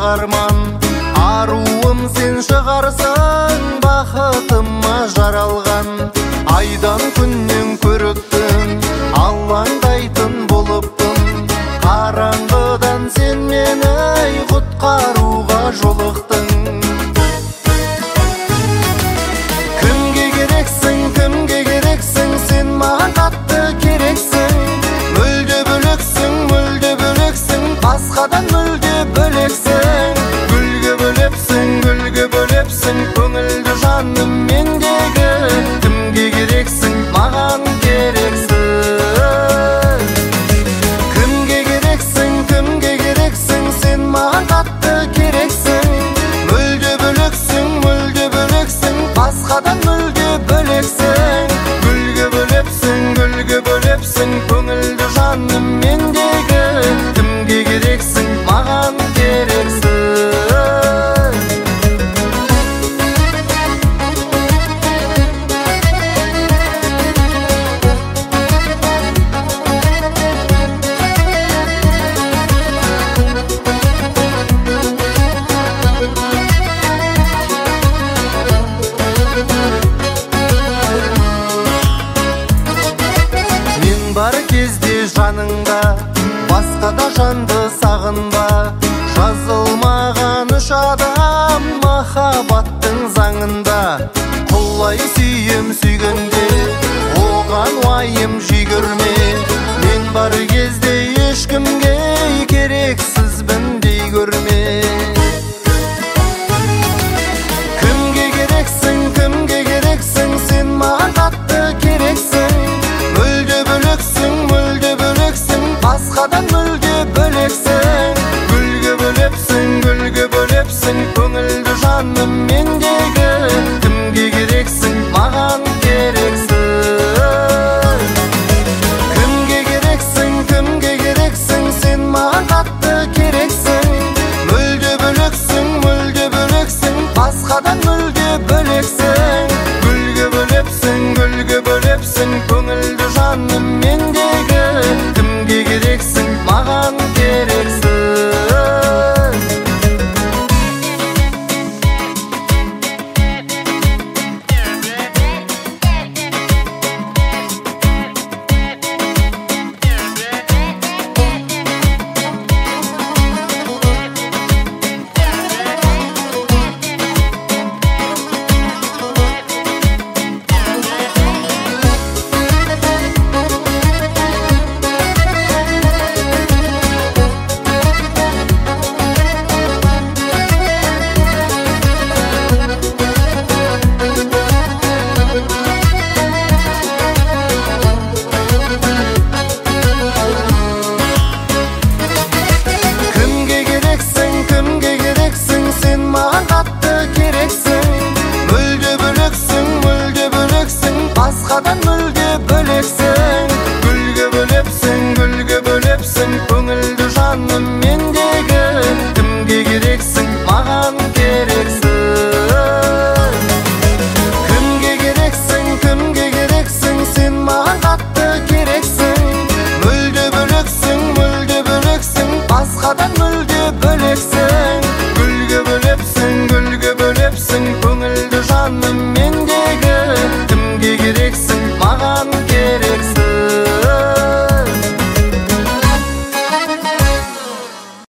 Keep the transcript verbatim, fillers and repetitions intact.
арман, аруым сен шығарсың, бақытыма жаралған. Айдан күннен көріктің, алаңдайтын болыппын. Қараңғыдан сен мені құтқаруға жолықтың. Кімге керексің, кімге керексің, сен маған қатты керексің. Мүлде бөлексің, мүлде бөлексің, басқадан мүлде бөлексің. Гүлге бөлепсің, гүлге бөлепсің, көңілді жаным мендегі. Кімге керексің, маған керексің. Кімге керексің, кімге керексің, сен маған қатты керексің. Мүлде бөлексің, мүлде бөлексің, басқадан мүлде бөлексің. Гүлге бөлепсің, гүлге бөлепсің, көңілді жаным мендегі. Кімге керексің, маған керексің. Бар кезде жаныңда, басқада жанды сағынба. Жазылмаған үш адам махаббаттың заңында. Құлай сүйем сүйгенде, оған уайым жегірме. Мен бар кезде ешкімге керексізбін дей көрме. Кімге керексің, кімге керексің, сен маған қатты керексің. Мүлде бөлексің, мүлде бөлексің, басқадан мүлде бөлексің. Гүлге бөлепсің, гүлге бөлепсің, көңілді жаным мендегі. Кімге керексің, маған керексің. Кімге керексің, кімге керексің, сен маған қатты керексің. Мүлде бөлексің, мүлде бөлексің, басқадан мүлде бөлексің. Гүлге бөлепсің, гүлге бөлепсің, көңілді жаным мендегі. Кімге керексің, маған керексің. Басқадан мүлде бөлексің. Гүлге бөлепсің, гүлге бөлепсің, көңілді жаным мендегі. Кімге керексің, маған керексің. Кімге керексің, кімге керексің, сен маған қатты керексің. Мүлде бөлексің, мүлде бөлексің, басқадан мүлде бөлексің.